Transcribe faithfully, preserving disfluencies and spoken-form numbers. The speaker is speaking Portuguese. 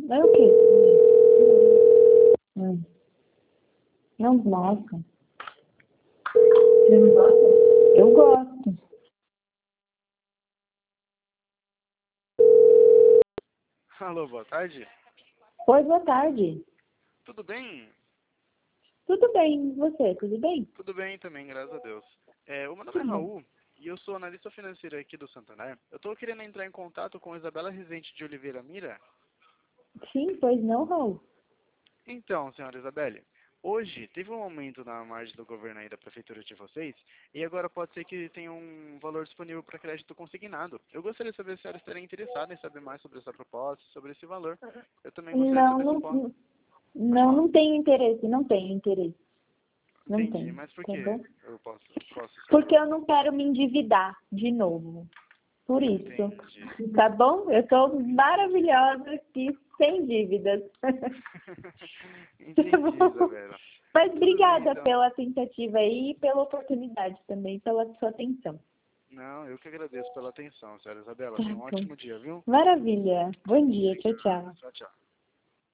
É o quê? Hum. Não gosto. Você não gosta? Eu gosto. Alô, boa tarde. Oi, boa tarde. Tudo bem? Tudo bem, e você? Tudo bem? Tudo bem também, graças a Deus. É, o meu nome é Raul e eu sou analista financeiro aqui do Santander. Eu estou querendo entrar em contato com a Isabela Rezende de Oliveira Mira. Sim, pois não, Raul. Então, senhora Isabelle, hoje teve um aumento na margem do governo aí da prefeitura de vocês e agora pode ser que tenha um valor disponível para crédito consignado. Eu gostaria de saber se a senhora estaria interessada em saber mais sobre essa proposta, sobre esse valor. Eu também gostaria de Não, saber se eu não, posso... Pode não, falar. não tenho interesse, não tenho interesse. Não Entendi, tenho, mas por tá que bom? eu posso, posso Porque saber? eu não quero me endividar de novo. Por isso, Entendi. tá bom? Eu tô maravilhosa aqui, sem dívidas. Tá Entendi, bom? Isabela. Mas Tudo bem, obrigada então. pela tentativa aí e pela oportunidade também, pela sua atenção. Não, eu que agradeço pela atenção, senhora Isabela. Tá Tenha um bom. ótimo dia, viu? Maravilha. Bom dia. Tchau, Obrigado. tchau. Tchau, tchau.